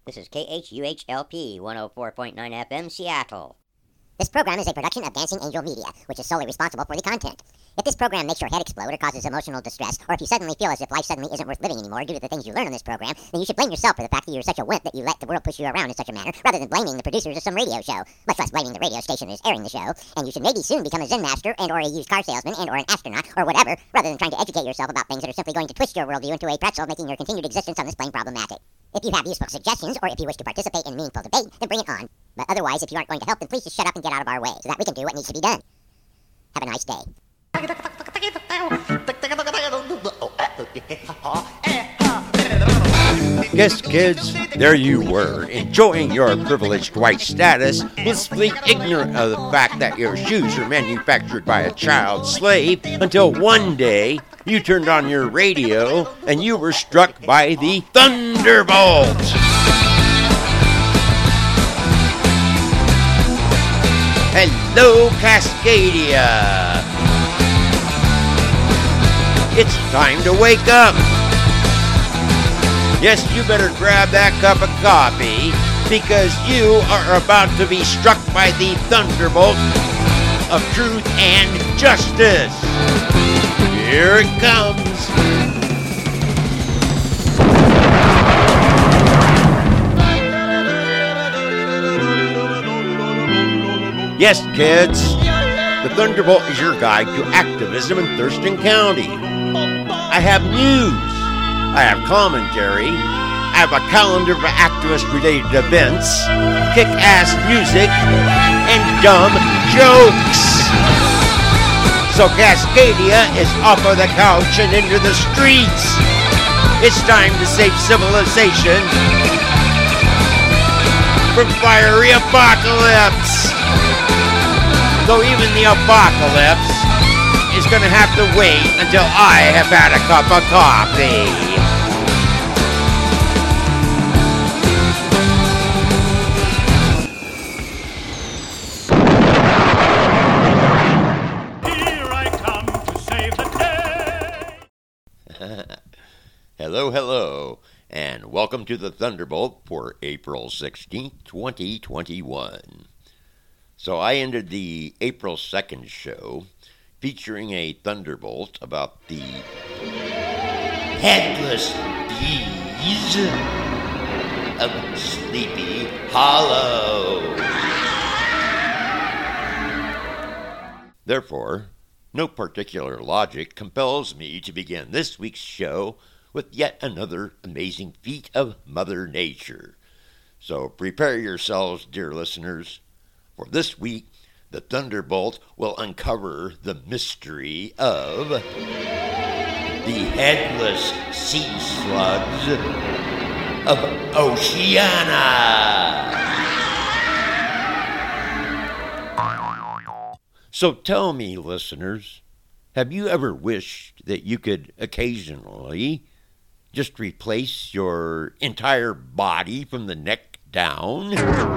This is KHUHLP 104.9 FM, Seattle. This program is a production of Dancing Angel Media, which is solely responsible for the content. If this program makes your head explode or causes emotional distress, or if you suddenly feel as if life suddenly isn't worth living anymore due to the things you learn on this program, then you should blame yourself for the fact that you're such a wimp that you let the world push you around in such a manner, rather than blaming the producers of some radio show, much less blaming the radio station that is airing the show. And you should maybe soon become a Zen master and or a used car salesman and or an astronaut or whatever, rather than trying to educate yourself about things that are simply going to twist your worldview into a pretzel, making your continued existence on this plane problematic. If you have useful suggestions, or if you wish to participate in meaningful debate, then bring it on. But otherwise, if you aren't going to help, then please just shut up and get out of our way, so that we can do what needs to be done. Have a nice day. Yes, kids, there you were, enjoying your privileged white status, blissfully ignorant of the fact that your shoes are manufactured by a child slave, until one day you turned on your radio and you were struck by the Thunderbolt. Hello, Cascadia. It's time to wake up. Yes, you better grab that cup of coffee, because you are about to be struck by the thunderbolt of truth and justice. Here it comes. Yes, kids, the Thunderbolt is your guide to activism in Thurston County. I have news. I have commentary, I have a calendar for activist-related events, kick-ass music, and dumb jokes. So Cascadia is off of the couch and into the streets. It's time to save civilization from fiery apocalypse. Though even the apocalypse is going to have to wait until I have had a cup of coffee. Hello, and welcome to the Thunderbolt for April 16th, 2021. So I ended the April 2nd show featuring a Thunderbolt about the headless bees of Sleepy Hollow. Therefore, no particular logic compels me to begin this week's show with yet another amazing feat of Mother Nature. So prepare yourselves, dear listeners, for this week the Thunderbolt will uncover the mystery of the headless sea slugs of Oceania. So tell me, listeners, have you ever wished that you could occasionally just replace your entire body from the neck down?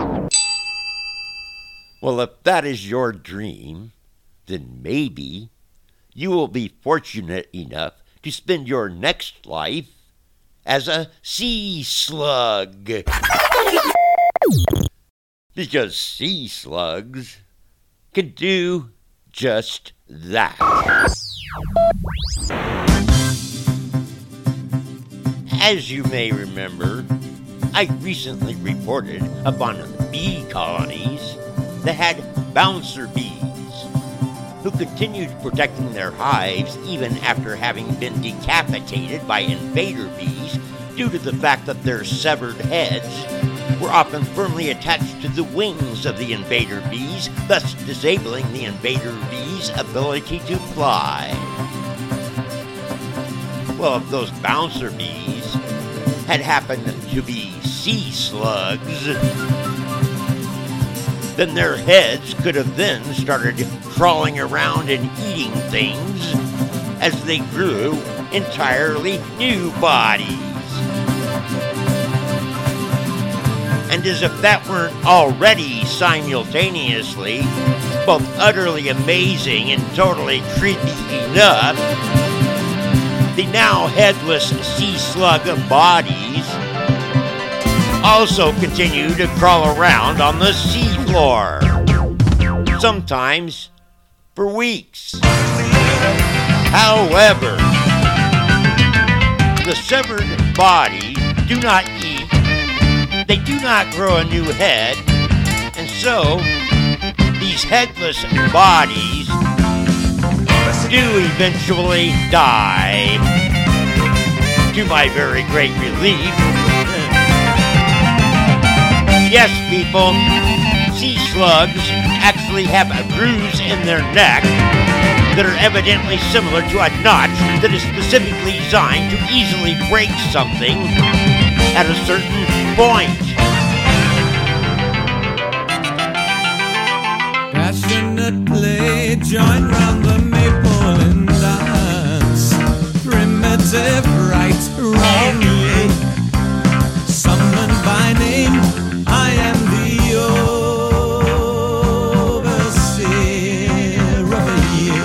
Well, if that is your dream, then maybe you will be fortunate enough to spend your next life as a sea slug. Because sea slugs can do just that. As you may remember, I recently reported upon bee colonies that had bouncer bees who continued protecting their hives even after having been decapitated by invader bees due to the fact that their severed heads were often firmly attached to the wings of the invader bees, thus disabling the invader bees' ability to fly. Well, if those bouncer bees had happened to be sea slugs, then their heads could have then started crawling around and eating things as they grew entirely new bodies. And as if that weren't already simultaneously both utterly amazing and totally creepy enough, the now headless sea slug bodies also continue to crawl around on the seafloor, sometimes for weeks. However, the severed bodies do not eat, they do not grow a new head, and so these headless bodies do eventually die, to my very great relief. Yes, people, sea slugs actually have grooves in their neck that are evidently similar to a notch that is specifically designed to easily break something at a certain point. Passionately join round the maple and dance. Primitive right, wrongly summoned by name. I am the overseer of you.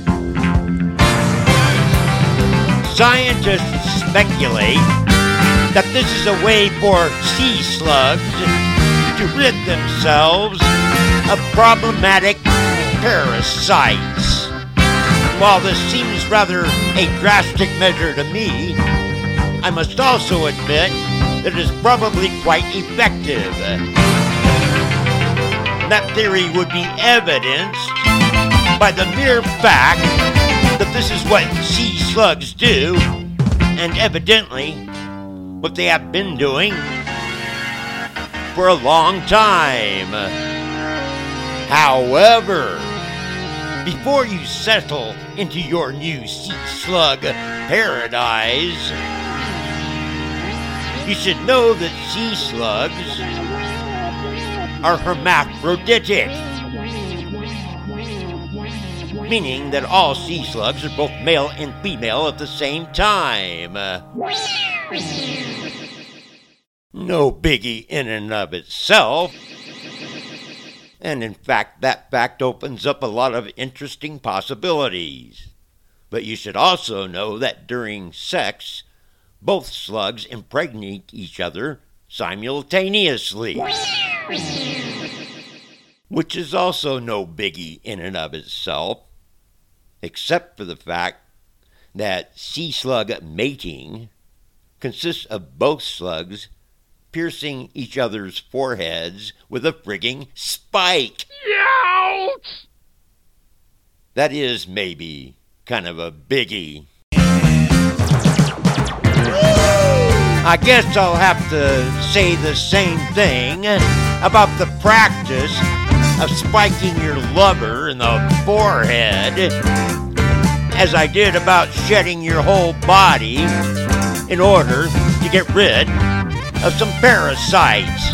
Scientists speculate that this is a way for sea slugs to rid themselves of problematic parasites. While this seems rather a drastic measure to me, I must also admit that it is probably quite effective. That theory would be evidenced by the mere fact that this is what sea slugs do, and evidently what they have been doing for a long time. However, before you settle into your new sea slug paradise, you should know that sea slugs are hermaphroditic, meaning that all sea slugs are both male and female at the same time. No biggie in and of itself. And in fact, that fact opens up a lot of interesting possibilities. But you should also know that during sex, both slugs impregnate each other simultaneously, which is also no biggie in and of itself, except for the fact that sea slug mating consists of both slugs piercing each other's foreheads with a frigging spike. Ouch! That is maybe kind of a biggie. I guess I'll have to say the same thing about the practice of spiking your lover in the forehead as I did about shedding your whole body in order to get rid of some parasites.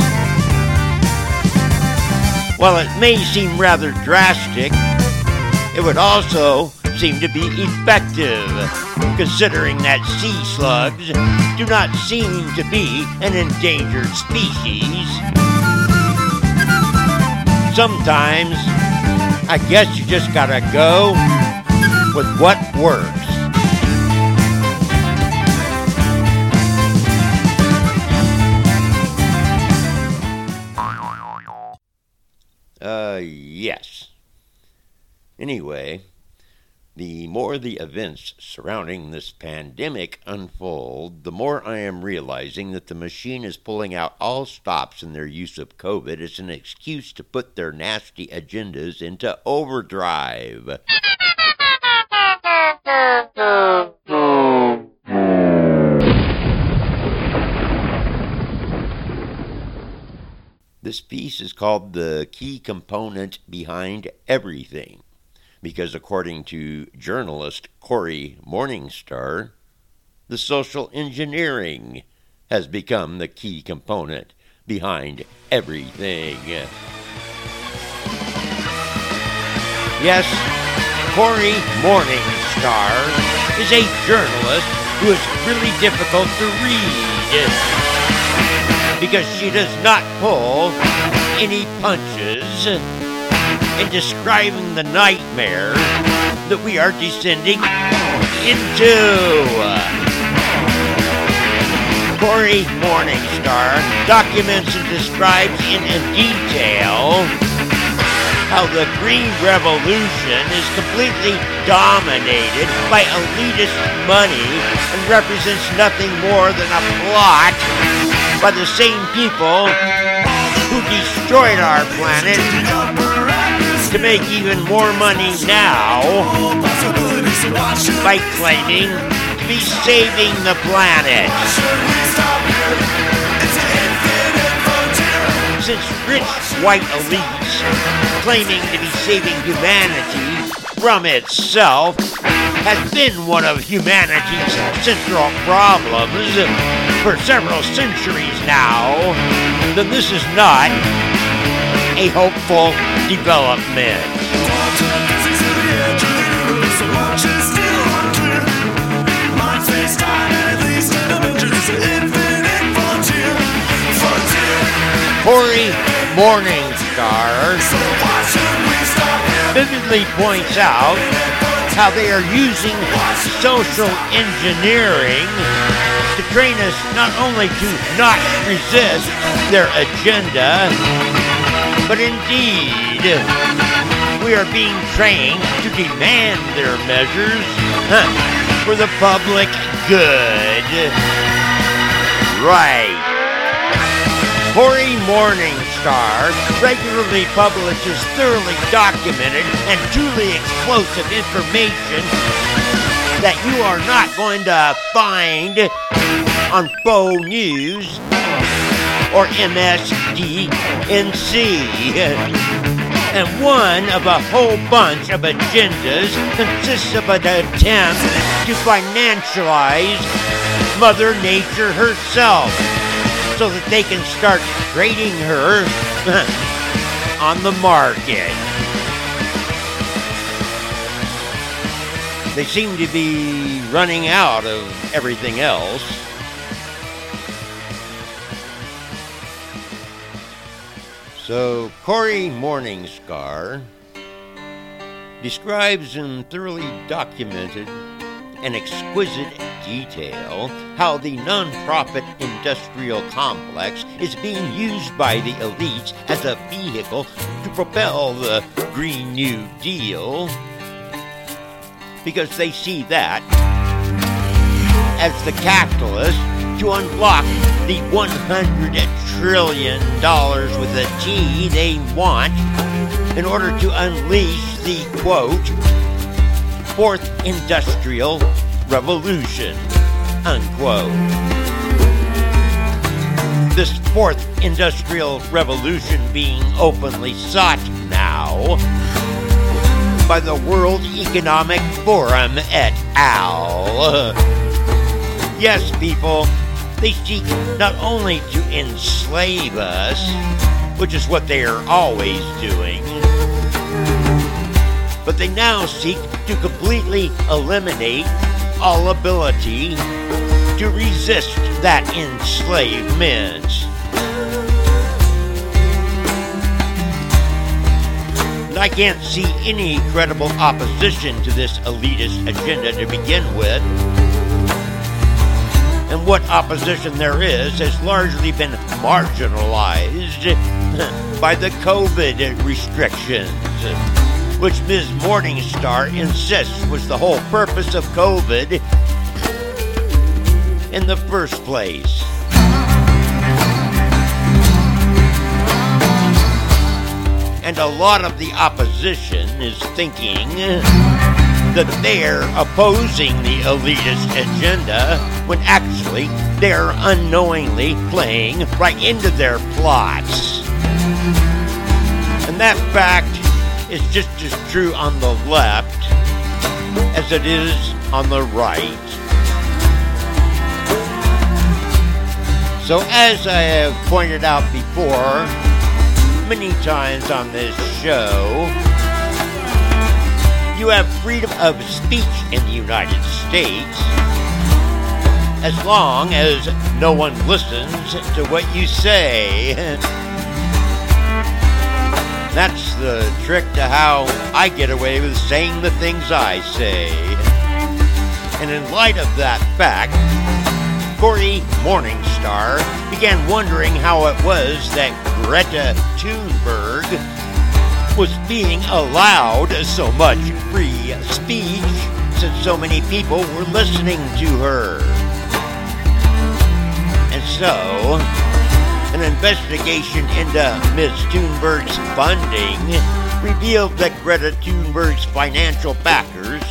While it may seem rather drastic, it would also seem to be effective, considering that sea slugs do not seem to be an endangered species. Sometimes, I guess you just gotta go with what works. Yes. Anyway, the more the events surrounding this pandemic unfold, the more I am realizing that the machine is pulling out all stops in their use of COVID as an excuse to put their nasty agendas into overdrive. This piece is called The Key Component Behind Everything, because according to journalist Cory Morningstar, the social engineering has become the key component behind everything. Yes, Cory Morningstar is a journalist who is really difficult to read, because she does not pull any punches in describing the nightmare that we are descending into. Cory Morningstar documents and describes in detail how the Green Revolution is completely dominated by elitist money and represents nothing more than a plot by the same people who destroyed our planet to make even more money now by claiming to be saving the planet. Since rich white elites claiming to be saving humanity from itself has been one of humanity's central problems for several centuries now, then this is not a hopeful development. Cory Morningstar vividly points out how they are using social engineering to train us not only to not resist their agenda, but indeed we are being trained to demand their measures for the public good. Right. Cory Morningstar regularly publishes thoroughly documented and truly explosive information that you are not going to find on Faux News or MSDNC. And one of a whole bunch of agendas consists of an attempt to financialize Mother Nature herself, so that they can start trading her on the market. They seem to be running out of everything else. So Cory Morningstar describes in thoroughly documented and exquisite detail how the non-profit industrial complex is being used by the elites as a vehicle to propel the Green New Deal, because they see that as the catalyst to unblock the $100 trillion with a T they want in order to unleash the, quote, Fourth Industrial Revolution, unquote. This Fourth Industrial Revolution being openly sought now by the World Economic Forum et al. Yes, people, they seek not only to enslave us, which is what they are always doing, but they now seek to completely eliminate all ability to resist that enslavement. And I can't see any credible opposition to this elitist agenda to begin with. And what opposition there is has largely been marginalized by the COVID restrictions, which Ms. Morningstar insists was the whole purpose of COVID in the first place. And a lot of the opposition is thinking that they're opposing the elitist agenda when actually they're unknowingly playing right into their plots. And that fact is just as true on the left as it is on the right. So as I have pointed out before many times on this show, you have freedom of speech in the United States as long as no one listens to what you say. That's the trick to how I get away with saying the things I say. And in light of that fact, Cory Morningstar began wondering how it was that Greta Thunberg was being allowed so much free speech since so many people were listening to her. And so, an investigation into Ms. Thunberg's funding revealed that Greta Thunberg's financial backers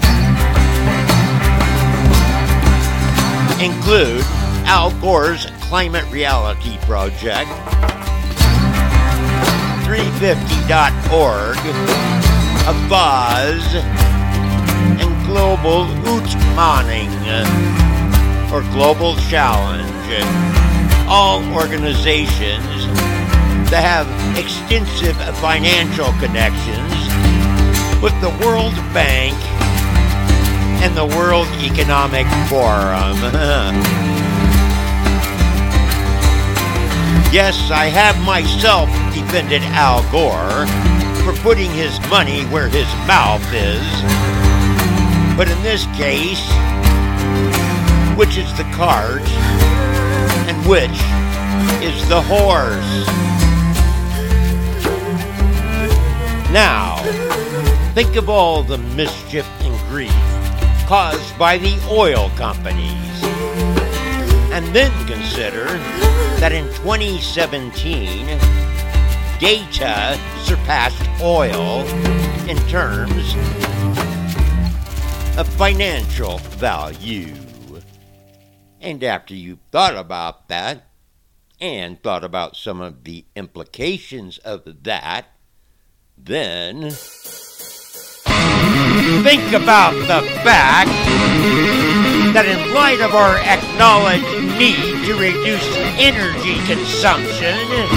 include Al Gore's Climate Reality Project, 350.org, Avaaz, and Global Utmaning, or Global Challenge, all organizations that have extensive financial connections with the World Bank and the World Economic Forum. Yes, I have myself defended Al Gore for putting his money where his mouth is. But in this case, which is the cart and which is the horse? Now, think of all the mischief and grief caused by the oil companies. And then consider that in 2017, data surpassed oil in terms of financial value. And after you've thought about that, and thought about some of the implications of that, then think about the fact that in light of our acknowledged need to reduce energy consumption,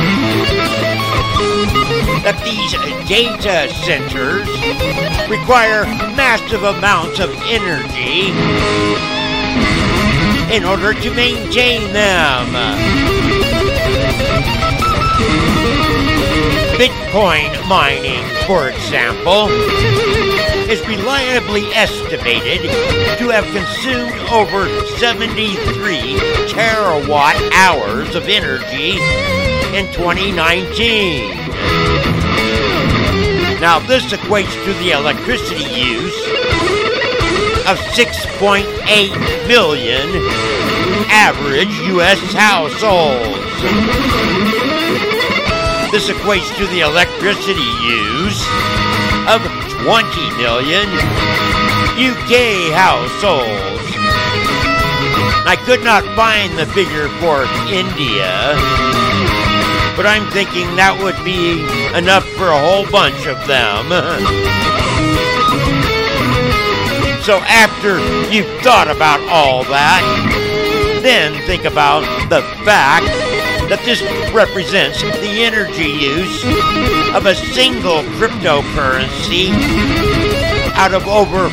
that these data centers require massive amounts of energy in order to maintain them. Bitcoin mining, for example, is reliably estimated to have consumed over 73 terawatt hours of energy in 2019. Now, this equates to the electricity use of 6.8 million average U.S. households. This equates to the electricity use of 20 million UK households. I could not find the figure for India, but I'm thinking that would be enough for a whole bunch of them. So after you've thought about all that, then think about the fact that this represents the energy use of a single cryptocurrency out of over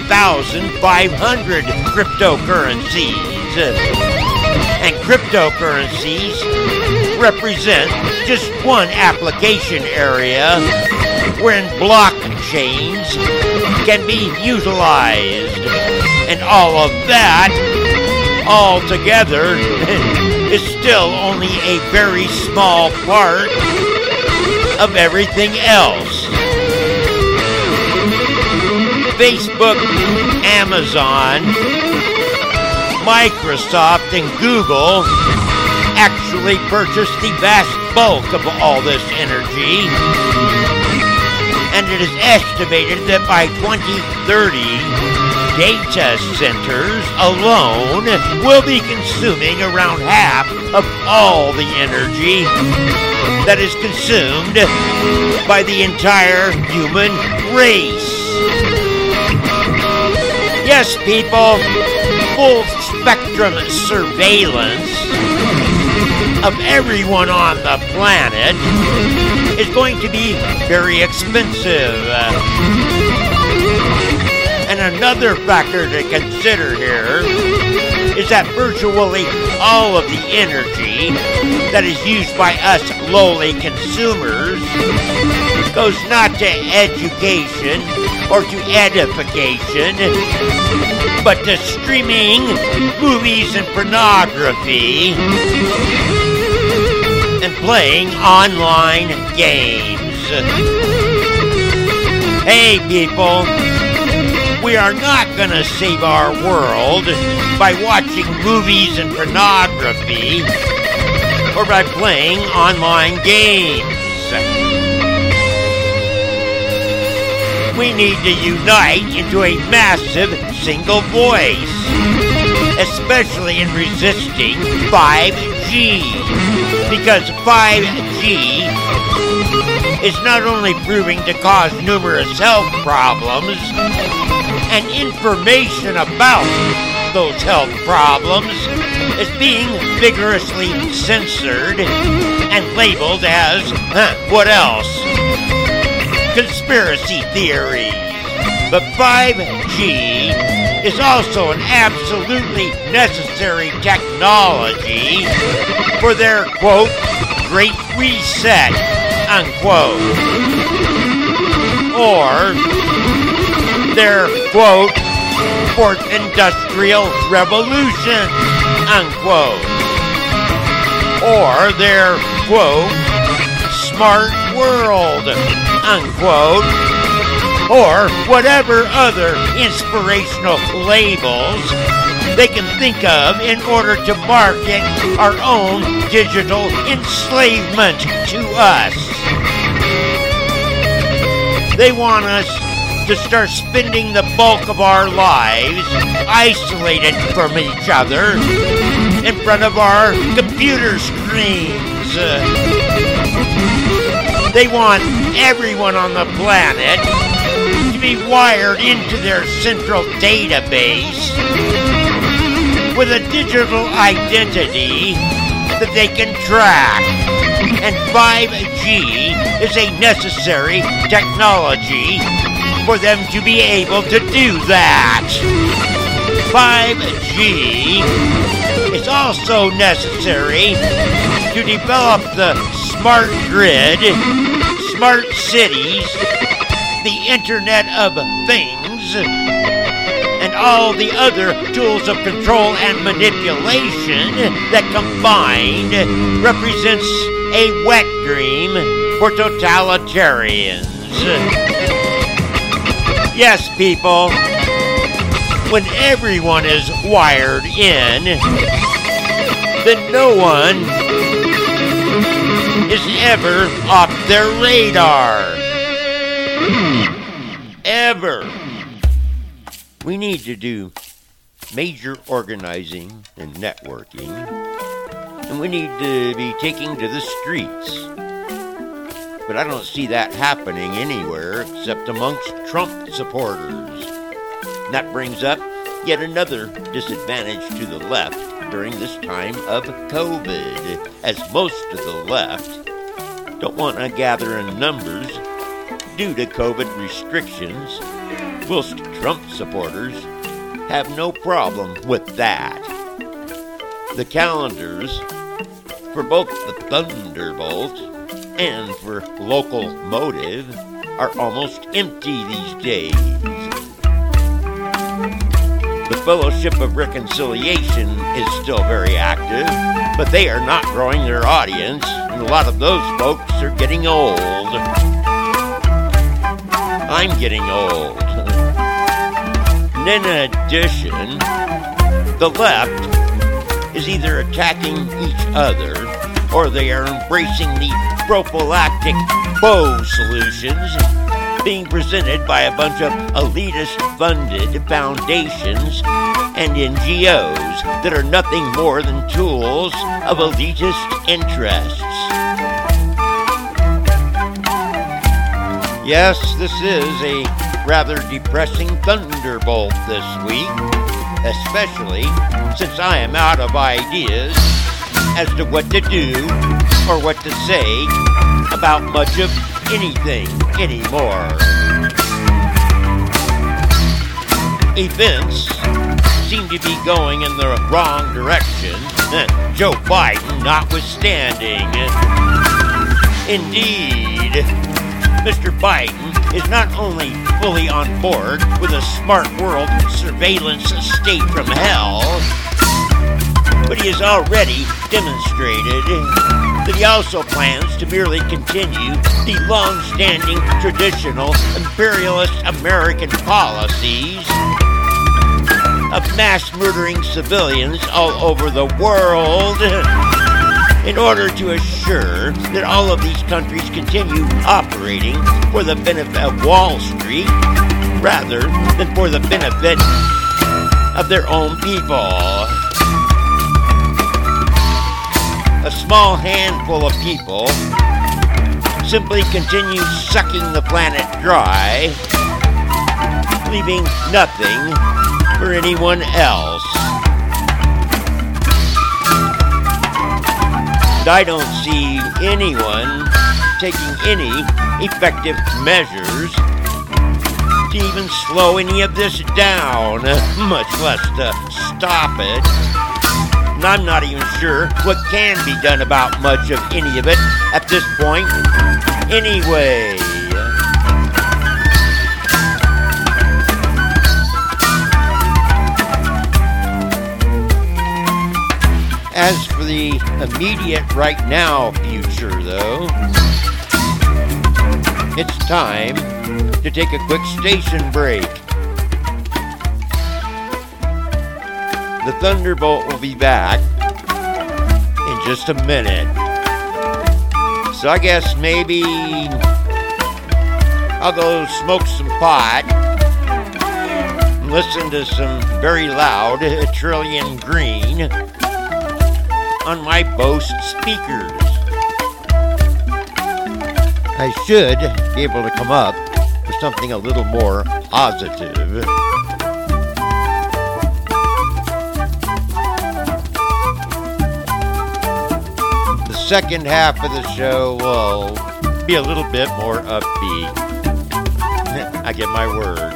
1,500 cryptocurrencies. And cryptocurrencies represent just one application area wherein blockchains can be utilized. And all of that, all together, is still only a very small part of everything else. Facebook, Amazon, Microsoft, and Google actually purchased the vast bulk of all this energy. And it is estimated that by 2030, data centers alone will be consuming around half of all the energy that is consumed by the entire human race. Yes, people, full spectrum surveillance of everyone on the planet is going to be very expensive. And another factor to consider here is that virtually all of the energy that is used by us lowly consumers goes not to education or to edification, but to streaming movies and pornography and playing online games. Hey people, we are not gonna save our world by watching movies and pornography or by playing online games. We need to unite into a massive single voice, especially in resisting 5G, because 5G is not only proving to cause numerous health problems, and information about those health problems is being vigorously censored and labeled as, what else? Conspiracy theories. But 5G is also an absolutely necessary technology for their, quote, Great Reset, unquote. Or their, quote, Fourth Industrial Revolution, unquote. Or their, quote, Smart World, unquote. Or whatever other inspirational labels they can think of in order to market our own digital enslavement to us. They want us to start spending the bulk of our lives isolated from each other in front of our computer screens. They want everyone on the planet to be wired into their central database with a digital identity that they can track. And 5G is a necessary technology for them to be able to do that. 5G is also necessary to develop the smart grid, smart cities, the Internet of Things, and all the other tools of control and manipulation that combined represents a wet dream for totalitarians. Yes, people, when everyone is wired in, then no one is ever off their radar. Ever. We need to do major organizing and networking, and we need to be taking to the streets. But I don't see that happening anywhere except amongst Trump supporters. And that brings up yet another disadvantage to the left during this time of COVID, as most of the left don't want to gather in numbers due to COVID restrictions, whilst Trump supporters have no problem with that. The calendars for both the Thunderbolt and for Local Motive are almost empty these days. The Fellowship of Reconciliation is still very active, but they are not growing their audience, and a lot of those folks are getting old. I'm getting old. And in addition, the left is either attacking each other or they are embracing the prophylactic faux solutions being presented by a bunch of elitist-funded foundations and NGOs that are nothing more than tools of elitist interests. Yes, this is a rather depressing thunderbolt this week, especially since I am out of ideas as to what to do or what to say about much of anything anymore. Events seem to be going in the wrong direction, Joe Biden notwithstanding. Indeed, Mr. Biden is not only fully on board with a smart world surveillance state from hell, but he has already demonstrated that he also plans to merely continue the long-standing traditional imperialist American policies of mass murdering civilians all over the world in order to assure that all of these countries continue operating for the benefit of Wall Street rather than for the benefit of their own people. A small handful of people simply continue sucking the planet dry, leaving nothing for anyone else. And I don't see anyone taking any effective measures to even slow any of this down, much less to stop it. And I'm not even sure what can be done about much of any of it at this point anyway. As for the immediate right now future, though, it's time to take a quick station break. The Thunderbolt will be back in just a minute. So I guess maybe I'll go smoke some pot and listen to some very loud Trillion Green on my Bose speakers. I should be able to come up with something a little more positive. The second half of the show will be a little bit more upbeat. I give my word.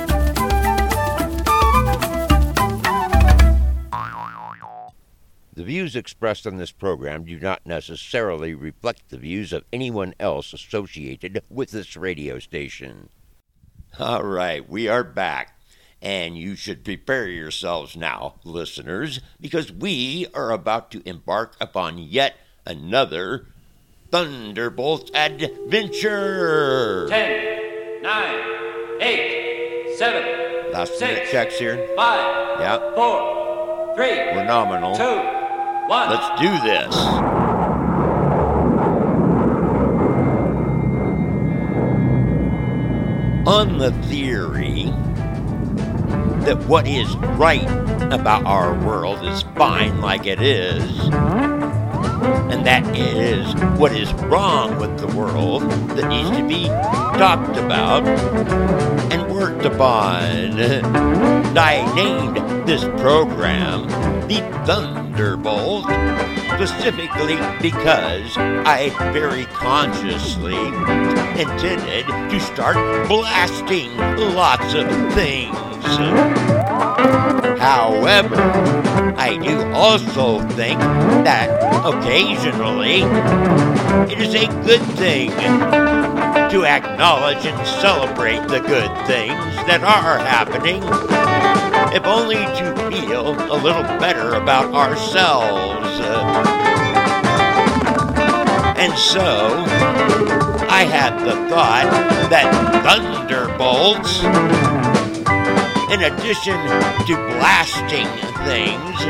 The views expressed on this program do not necessarily reflect the views of anyone else associated with this radio station. All right, we are back, and you should prepare yourselves now, listeners, because we are about to embark upon yet another Thunderbolt adventure. 10, 9, 8, 7, Last minute 6, checks here. 5, Yep. 4, 3, We're nominal. 2, 1. Let's do this. On the theory that what is right about our world is fine like it is, and that is what is wrong with the world that needs to be talked about and worked upon. I named this program the Thunderbolt specifically because I very consciously intended to start blasting lots of things. However, I do also think that occasionally it is a good thing to acknowledge and celebrate the good things that are happening, if only to feel a little better about ourselves. And so, I had the thought that Thunderbolts, in addition to blasting things,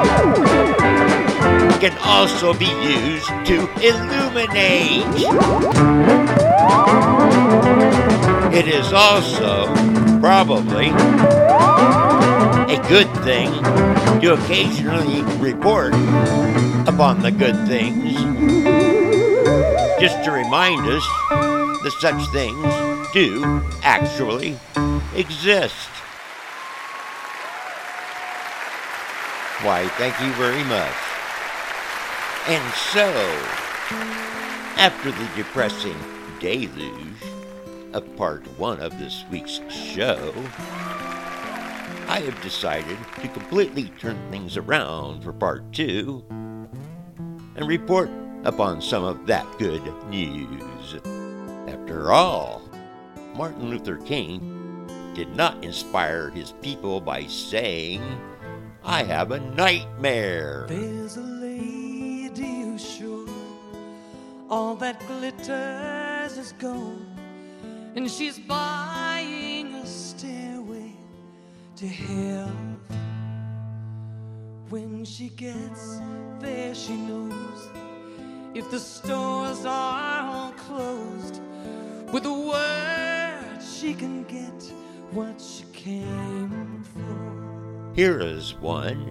can also be used to illuminate. It is also probably a good thing to occasionally report upon the good things, just to remind us that such things do actually exist. Why, thank you very much. And so, after the depressing deluge of part 1 of this week's show, I have decided to completely turn things around for part 2 and report upon some of that good news. After all, Martin Luther King did not inspire his people by saying, "I have a nightmare." There's a lady who's sure all that glitters is gold, and she's buying a stairway to hell. When she gets there, she knows if the stores are all closed, with a word she can get what she came for. Here is one.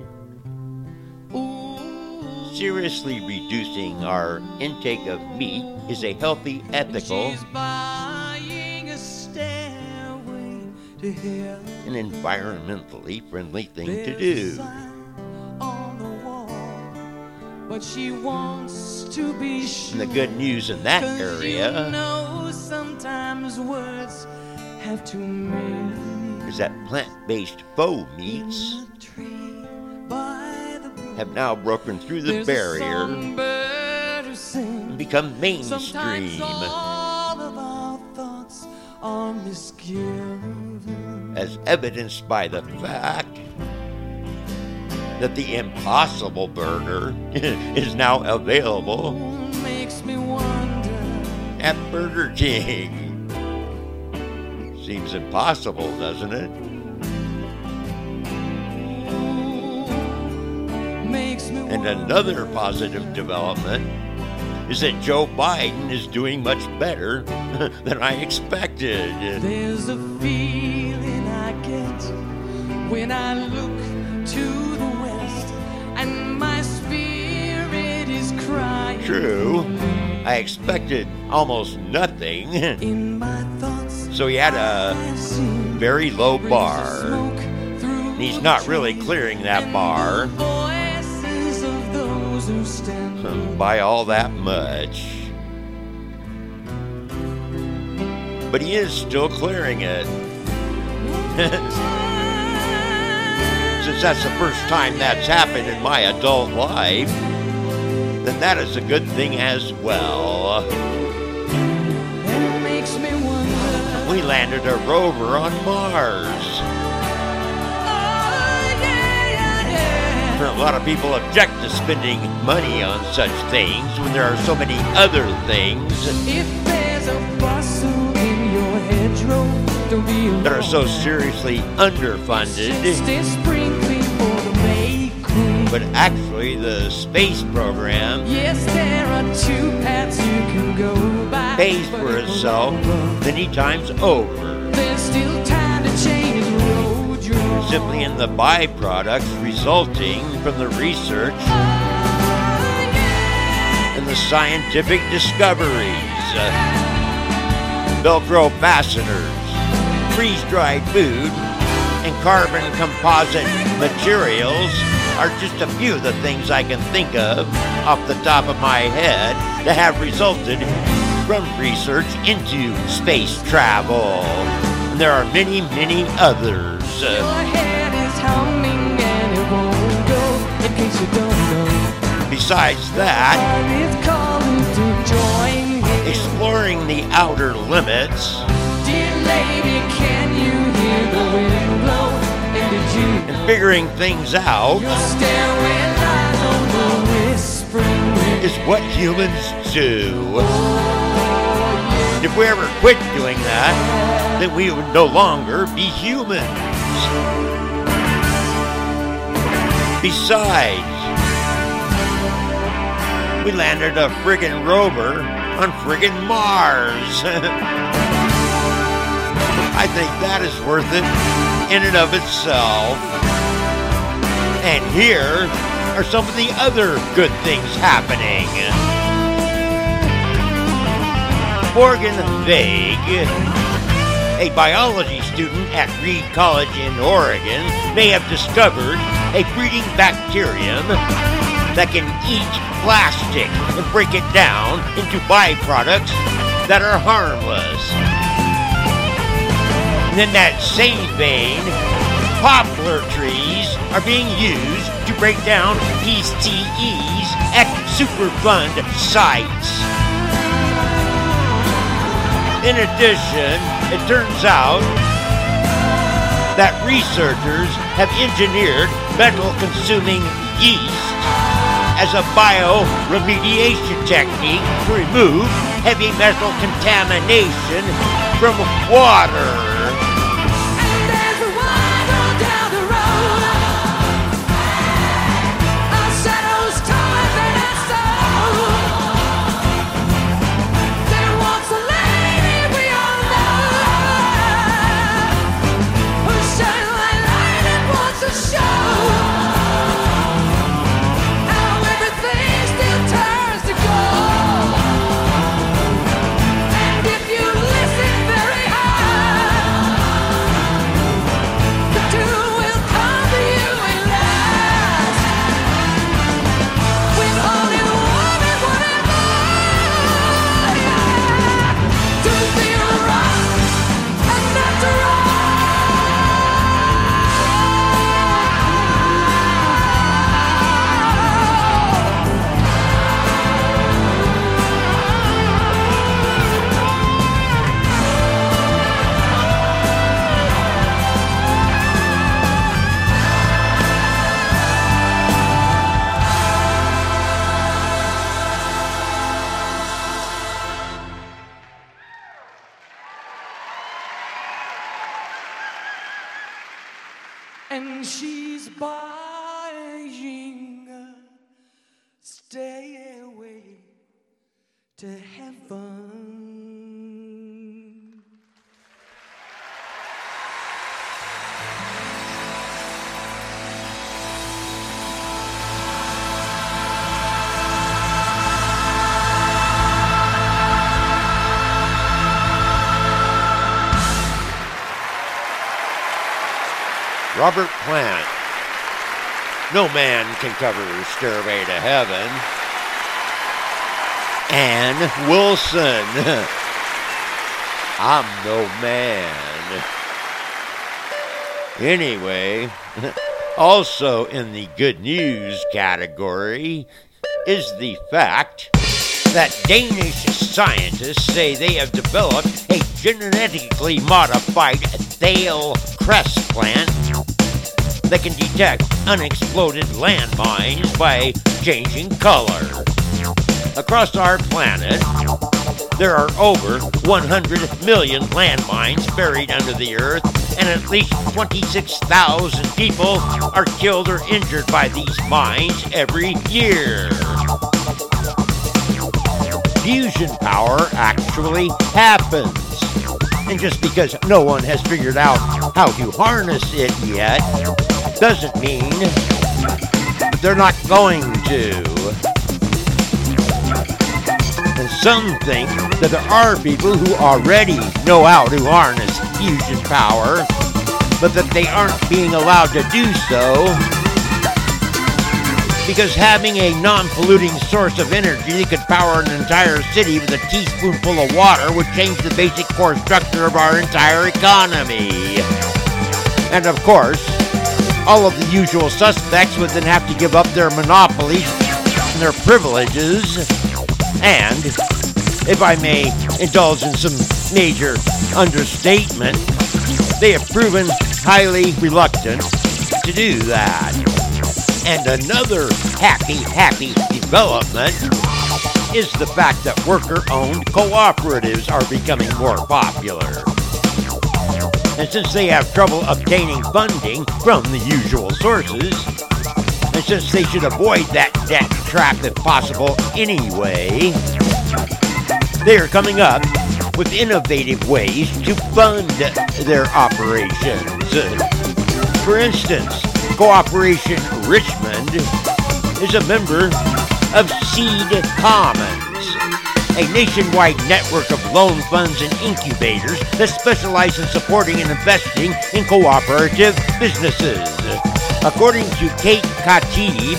Seriously reducing our intake of meat is a healthy, ethical, She's buying a stairway to hell. and environmentally friendly thing to There's a do. sign on the wall, but she wants to be sure. And the good news in that 'Cause area you know sometimes words have two meanings. is that plant-based faux meats In the tree by the brook, have now broken through the there's a barrier songbird who sings. and become Sometimes mainstream, all of our thoughts are misgiven. as evidenced by the fact that the Impossible Burger is now available Makes me wonder. at Burger King. Seems impossible, doesn't it? Makes me And wonder. another positive development is that Joe Biden is doing much better than I expected. There's a feeling I get when I look to the west, and my spirit is crying. True, I expected almost nothing, In my thoughts, so he had a I see very low rays of bar. smoke through And he's the not really trees, clearing that and bar the voices of those who stand by all that much. But he is still clearing it. Since that's the first time that's happened in my adult life, then that is a good thing as well. and makes me wonder. We landed a rover on Mars. Oh, yeah. A lot of people object to spending money on such things when there are so many other things If there's a bustle in your hedgerow, don't be that are so alone. seriously underfunded. Stay sprinkling for the May Queen. But actually, the space program Yes, there are two paths you can go by. pays but for if itself one wrong, many times over, there's still time to change the road you're on. simply in the byproducts resulting from the research Oh, yeah. and the scientific discoveries. Velcro fasteners, freeze-dried food, and carbon composite materials are just a few of the things I can think of off the top of my head that have resulted from research into space travel. And there are many, many others. Your head is humming and it won't go, in case you don't know. Besides that, It's calling to join him. exploring the outer limits Dear lady, can you hear the wind blow? And did you and figuring things out your stairway lies on the whispering wind? is what humans do. If we ever quit doing that, then we would no longer be humans. Besides, we landed a friggin' rover on friggin' Mars. I think that is worth it in and of itself. And here are some of the other good things happening. Morgan Vague, a biology student at Reed College in Oregon, may have discovered a breeding bacterium that can eat plastic and break it down into byproducts that are harmless. And in that same vein, poplar trees are being used to break down PCEs at Superfund sites. In addition, It turns out that researchers have engineered metal-consuming yeast as a bioremediation technique to remove heavy metal contamination from water. And she's buying a stairway to heaven. Robert Plant. No man can cover Stairway to Heaven. Ann Wilson. I'm no man. Anyway, also in the good news category is the fact that Danish scientists say they have developed a genetically modified Thale crest plant that can detect unexploded landmines by changing color. Across our planet, there are over 100 million landmines buried under the earth, and at least 26,000 people are killed or injured by these mines every year. Fusion power actually happens. And just because no one has figured out how to harness it yet, doesn't mean they're not going to. And some think that there are people who already know how to harness fusion power, but that they aren't being allowed to do so because having a non-polluting source of energy that could power an entire city with a teaspoonful of water would change the basic core structure of our entire economy. And of course, all of the usual suspects would then have to give up their monopolies and their privileges, and, if I may indulge in some major understatement, they have proven highly reluctant to do that. And another happy development is the fact that worker-owned cooperatives are becoming more popular. And since they have trouble obtaining funding from the usual sources, and since they should avoid that debt trap if possible anyway, they are coming up with innovative ways to fund their operations. For instance, Cooperation Richmond is a member of Seed Commons, a nationwide network of loan funds and incubators that specialize in supporting and investing in cooperative businesses. According to Kate Khatib,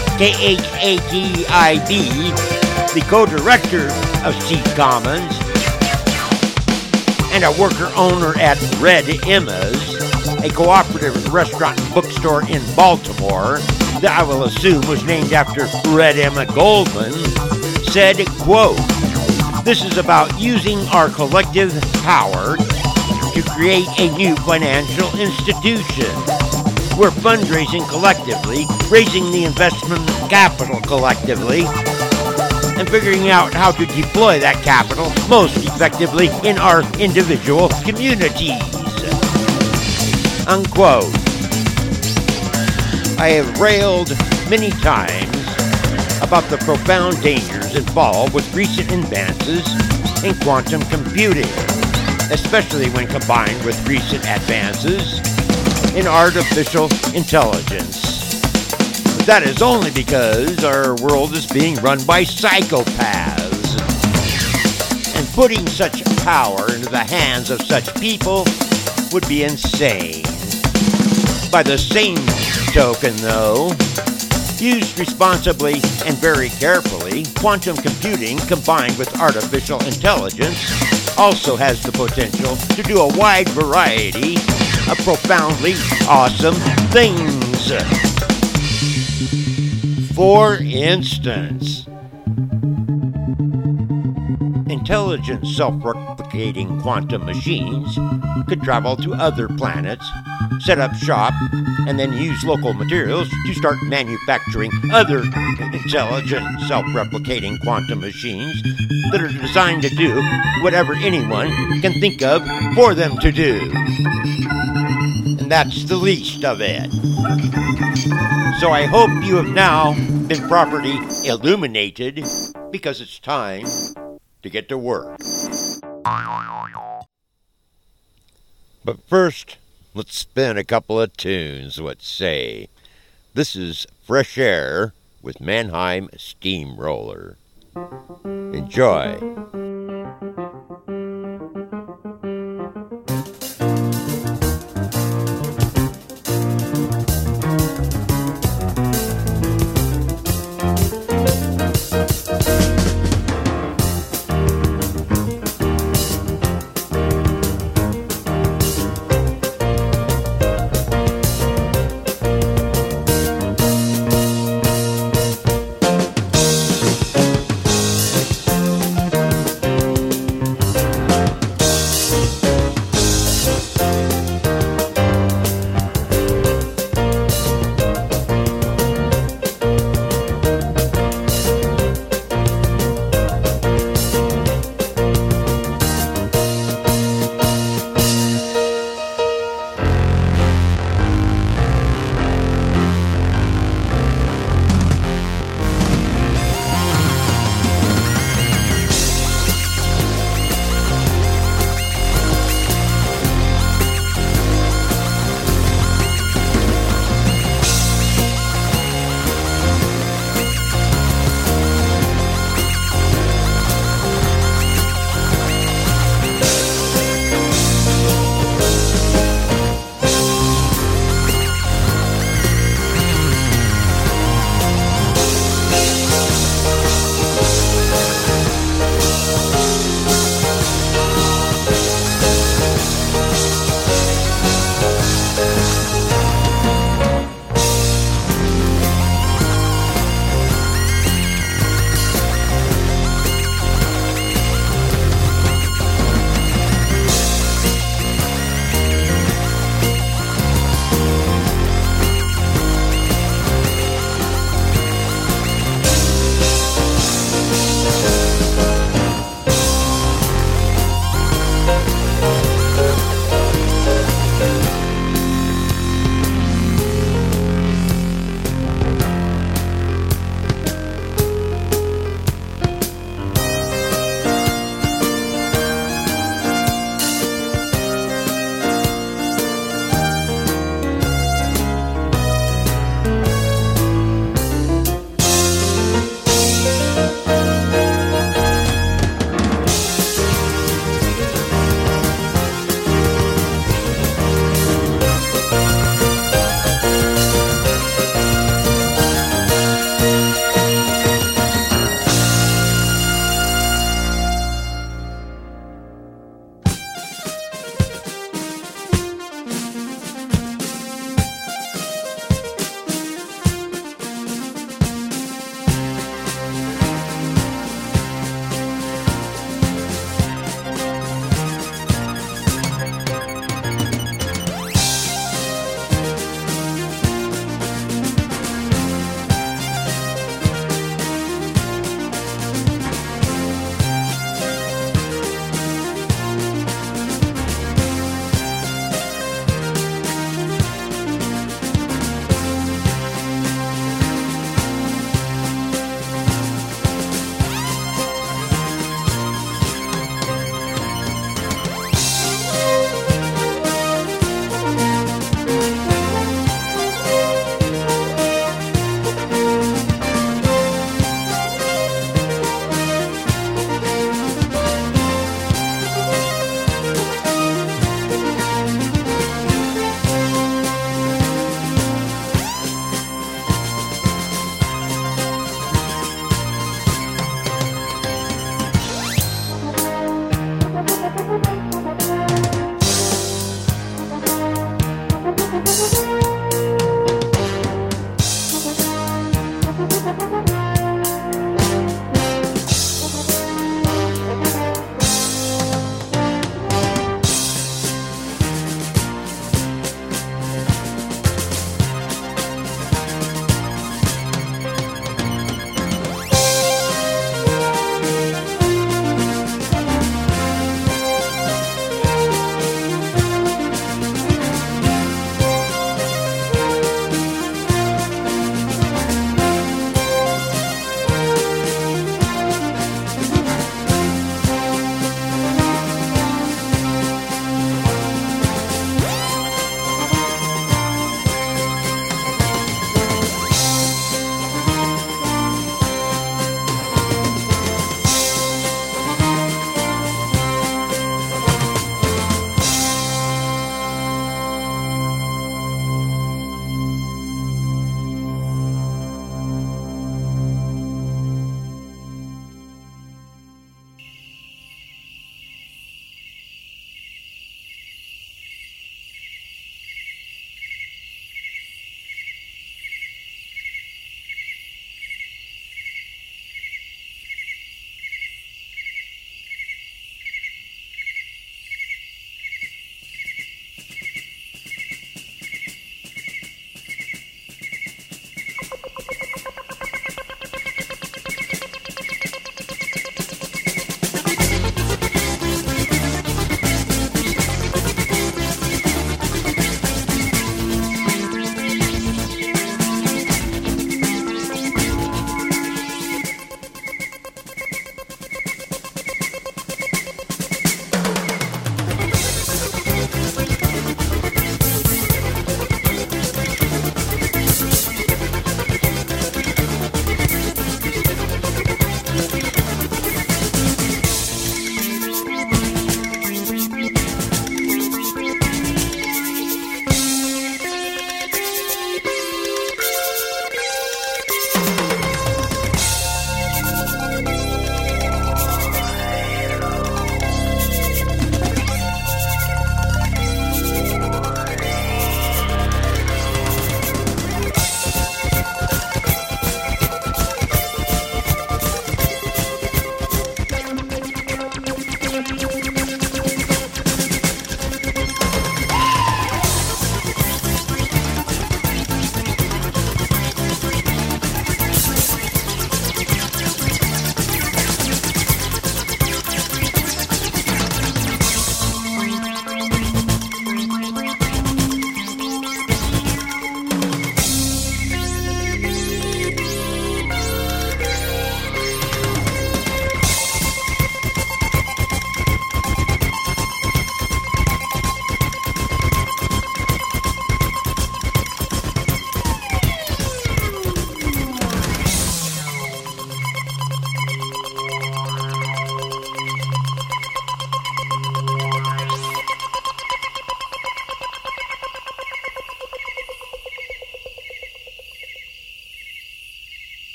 Khatib, the co-director of Seed Commons and a worker owner at Red Emma's, a cooperative restaurant and bookstore in Baltimore that I will assume was named after Red Emma Goldman, said, quote, "This is about using our collective power to create a new financial institution. We're fundraising collectively, raising the investment capital collectively, and figuring out how to deploy that capital most effectively in our individual communities. Unquote. I have railed many times about the profound dangers involved with recent advances in quantum computing, especially when combined with recent advances in artificial intelligence. But that is only because our world is being run by psychopaths. And putting such power into the hands of such people would be insane. By the same token, though, used responsibly and very carefully, quantum computing combined with artificial intelligence also has the potential to do a wide variety of profoundly awesome things. For instance, intelligent self-replicating quantum machines could travel to other planets, set up shop, and then use local materials to start manufacturing other intelligent self-replicating quantum machines that are designed to do whatever anyone can think of for them to do. And that's the least of it. So I hope you have now been properly illuminated, because it's time to get to work. But first, let's spin a couple of tunes, let's say. This is Fresh Air with Mannheim Steamroller. Enjoy.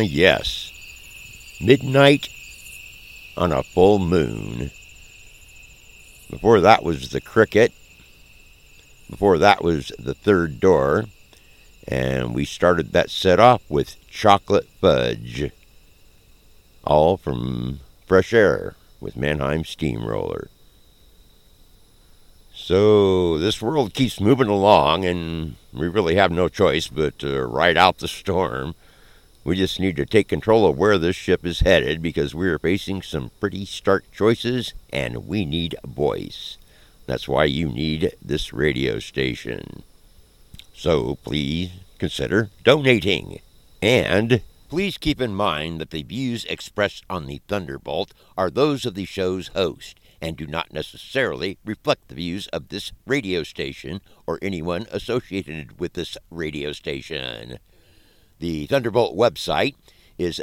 Yes. Midnight on a full moon. Before that was The Cricket. Before that was The Third Door. And we started that set off with Chocolate Fudge. All from Fresh Air with Mannheim Steamroller. So this world keeps moving along, and we really have no choice but to ride out the storm. We just need to take control of where this ship is headed, because we are facing some pretty stark choices, and we need a voice. That's why you need this radio station. So please consider donating. And please keep in mind that the views expressed on the Thunderbolt are those of the show's host, and do not necessarily reflect the views of this radio station or anyone associated with this radio station. The Thunderbolt website is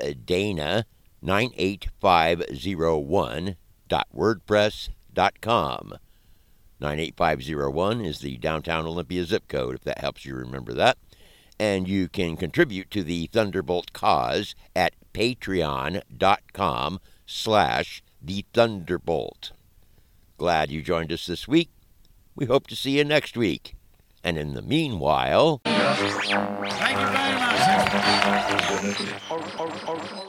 dana98501.wordpress.com. 98501 is the downtown Olympia zip code, if that helps you remember that. And you can contribute to the Thunderbolt cause at patreon.com/thethunderbolt. Glad you joined us this week. We hope to see you next week. And in the meanwhile... Thank you very much.